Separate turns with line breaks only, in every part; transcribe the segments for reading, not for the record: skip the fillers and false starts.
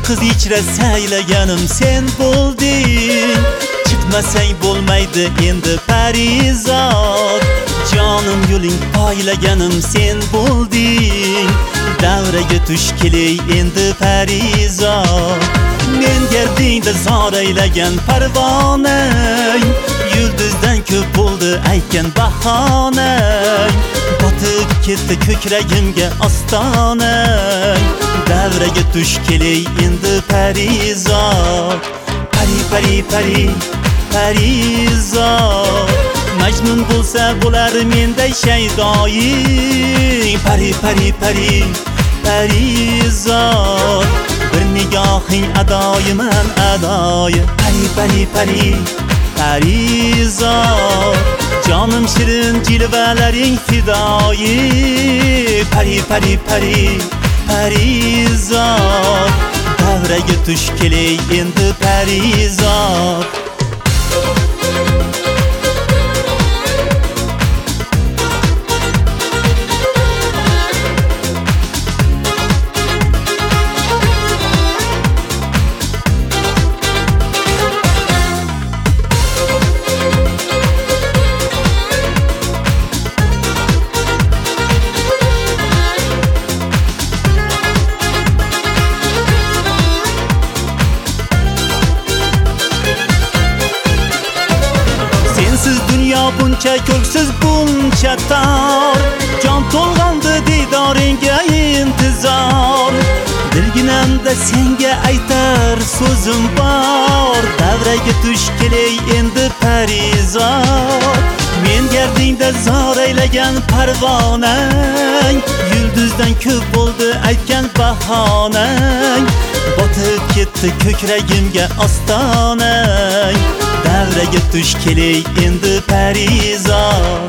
Kız ichra saylaganim sen bo'lding. Chiqmasang bo'lmaydi endi Parizod. Jonim yo'ling poylaganim sen bo'lding. Davraga tush kelay endi Parizod. Men gardingda zor aylagan parvonang. Yulduzdan ko'p bo'ldi aytgan bahonang. Botib ketdi ko'kragimga ostonang. Davraga tush kelay endi Parizod. Parizod. Majnun bo'lsa bo'lar menday shaydoying. Parizod. Bir nigohing adoyiman adoyi. Parizod. Jonim shirin jilvalaring fidoyi. Parizod. Davraga tush kelay endi Parizod. Dünya buncha ko'ksiz buncha tor. Jon to'lg'andi didoringga intizor. Dilginamda senga aytar so'zim bor. Davraga tush kelay endi Parizod. Men gardingda zor aylagan parvonang. Yulduzdan ko'p bo'ldi aytgan bahonang. Botib ketdi ko'kragimga ostonang. Davraga tush kelay endi Parizod.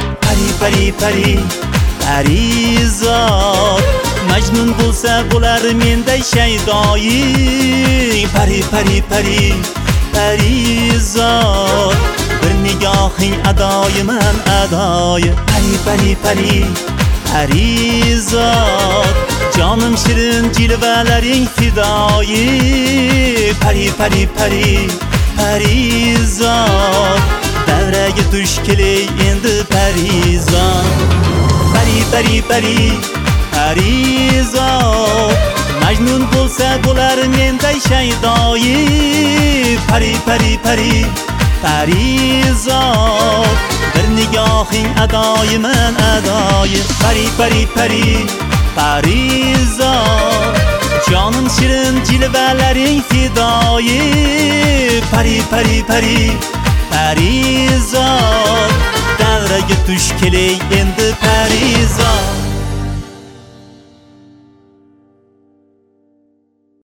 Parizod. Majnun bo'lsa bo'lar menday shaydoying. Parizod. Bir nigohing adoyiman adoyi. Parizod. Jonim shirin jilvalaring fidoyi. Parizod. Davraga tush kelay endi Parizod. Parizod. Majnun bo'lsa bo'lar menday shaydoyi. Parizod. Bir nigohing adoyiman adoyi. Parizod. Jonim shirin jilvalaring fidoyi. Parizod. Davraga tush kelay endi Parizod.